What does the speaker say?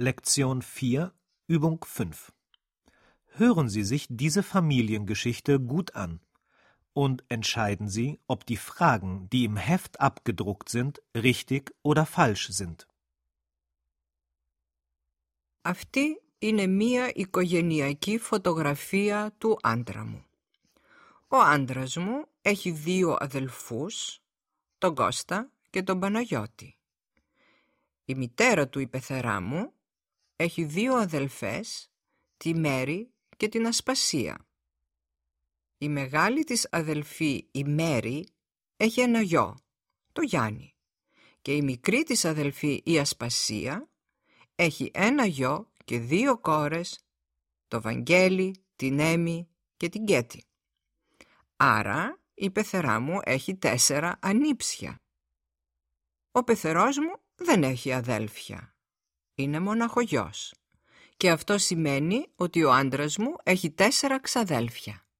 Lektion 4, Übung 5. Hören Sie sich diese Familiengeschichte gut an und entscheiden Sie, ob die Fragen, die im Heft abgedruckt sind, richtig oder falsch sind. Αυτή είναι μία οικογενειακή φωτογραφία του άντρα μου. Ο άντρας μου έχει 2 αδελφούς, τον Κώστα και τον Παναγιώτη. Η μητέρα του, η πεθερά μου, έχει 2 αδελφές, τη Μέρη και την Ασπασία. Η μεγάλη της αδελφή, η Μέρη, έχει ένα γιο, το Γιάννη, και η μικρή της αδελφή, η Ασπασία, έχει ένα γιο και 2 κόρες, το Βαγγέλη, την Έμη και την Κέτη. Άρα η πεθερά μου έχει 4 ανήψια. Ο πεθερός μου δεν έχει αδέλφια. Είναι μοναχογιός. Και αυτό σημαίνει ότι ο άντρας μου έχει 4 ξαδέλφια.